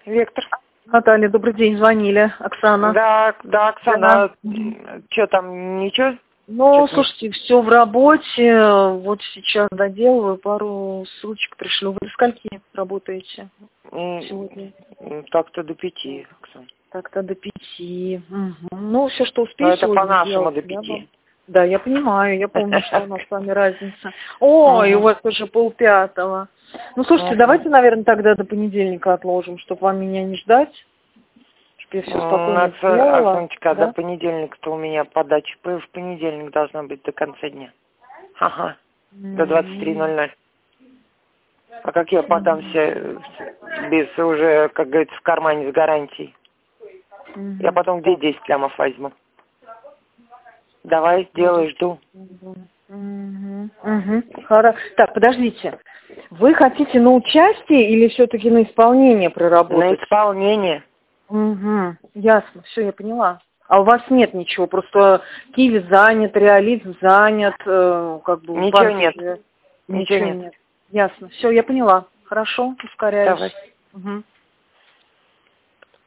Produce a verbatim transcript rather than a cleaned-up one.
Вектор. Наталья, добрый день, звонили. Оксана. Да, да, Оксана. Да. Что там, ничего? Ну, слушайте, все в работе. Вот сейчас доделываю, пару ссылочек пришлю. Вы до скольки работаете сегодня? Так-то до пяти, Оксана. Так-то до пяти. Угу. Ну, все, что успею. Но это по-нашему до пяти. Да, я понимаю, я помню, что у нас с вами разница. Ой, у вас уже полпятого. Ну, слушайте, давайте, наверное, тогда до понедельника отложим, чтобы вам меня не ждать. Чтобы я все спокойно сделала. Оксаночка, до понедельника-то у меня подача в понедельник должна быть до конца дня. Ага, до двадцать три ноль ноль. А как я подам все без уже, как говорится, в кармане с гарантией? Я потом где десять лямов возьму? Давай, сделай, жду. Угу. Угу. Хорошо. Так, подождите. Вы хотите на участие или все-таки на исполнение проработать? На исполнение. Угу. Ясно, все, я поняла. А у вас нет ничего, просто Киви занят, Реализ занят, э, как бы... Ничего нет. Ничего, Ничего нет. нет. Ясно, все, я поняла. Хорошо, ускоряюсь. Давай. Угу.